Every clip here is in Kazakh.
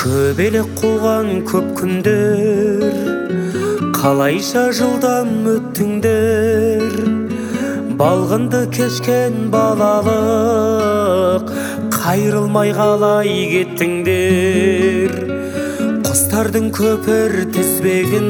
Көбелек қуған көп күндер, қалайша жылдам өттіңдер. Балғынды кешкен балалық, қайрылмай қалай кеттіңдер. Құстардың көпір тізбегін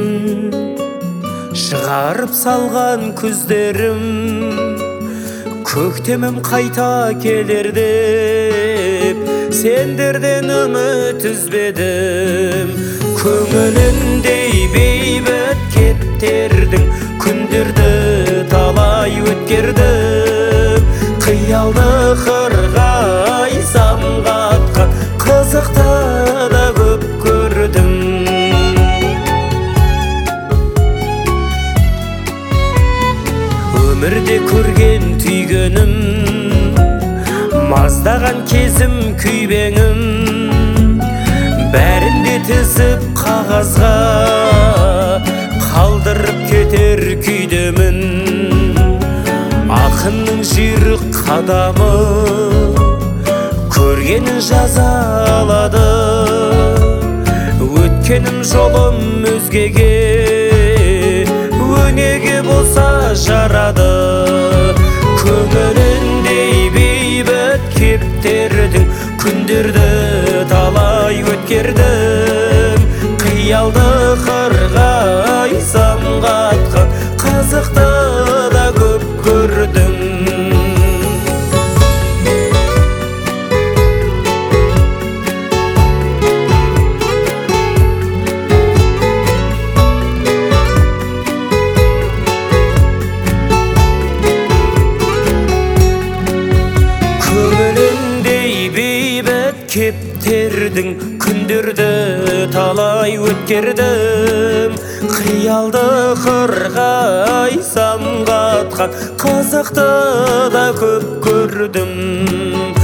шығарып салған күздерім, көктемім қайта келер деп сендерден үміт үзбедім. Көңіліндей бейбіт кептердің күндерді талай өткердім. Қиялды қырғай самғатқан қызықты да көп көрдім. Өмірде көрген түйгенім, маздаған кезім күйбеңім, бәрінде тізіп қағазға қалдырып кетер күйдемін. Ақынның жүйрік қадамы көргенін жаза алады. Өткенім жолым өзгеге өнеге болса жарады. Көңіліндей бейбіт кептердің күндерді талай өткердім. Қиялды қырғай самғатқан қызықты да көп көрдім. Кептердің күндерді талай өткердім. Қиялды қырғай самғатқан қызықты да көп көрдім.